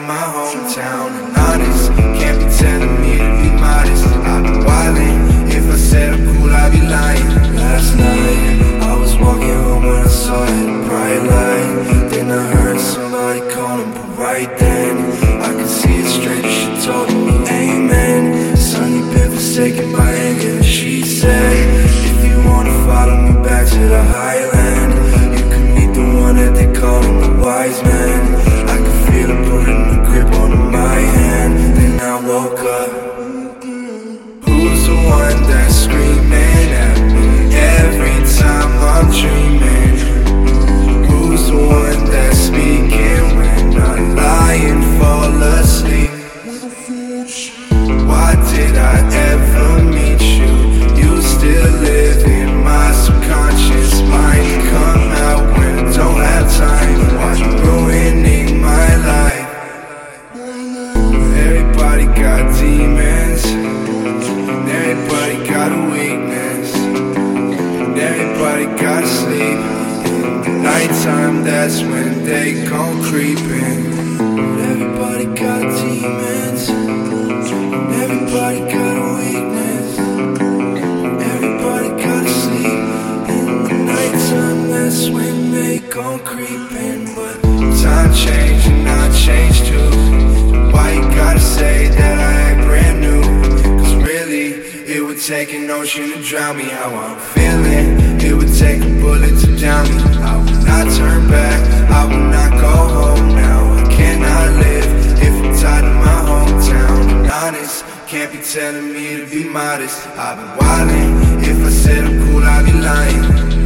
of my hometown. And honest, can't be telling me to be modest. I've been wildin', if I said I'm cool, I'd be lying. Last night, I was walking home when I saw that bright light. Then I heard somebody calling, but right then I could see it straight as she told me, amen. Son, you've been forsaken by anger. She said, if you wanna follow me back to the highland, you can meet the one that they call him the wise man. I could feel her putting the grip on my hand. Then I woke up. Who's the one that's screaming at me every time I'm dreaming? Who's the one that's speaking when I lie and fall asleep? Why did I ever meet you? You still live in my subconscious mind. You come out when I don't have time. Why you ruining my life? Everybody got demons, and everybody got a weakness, and everybody gotta sleep. Nighttime, that's when they gon' creep in. Everybody got demons, and everybody got a weakness, and everybody gotta sleep. In the nighttime, that's when they gon' creep in. But time changed and I changed too. Why you gotta say that I act brand new? Cause really, it would take an ocean to drown me. How I'm feeling, it would take a bullet to down me. I will not turn back, I will not go home now. I cannot live if I'm tied to my hometown. And honest, can't be telling me to be modest. I've been wildin', if I said I'm cool, I'd be lying.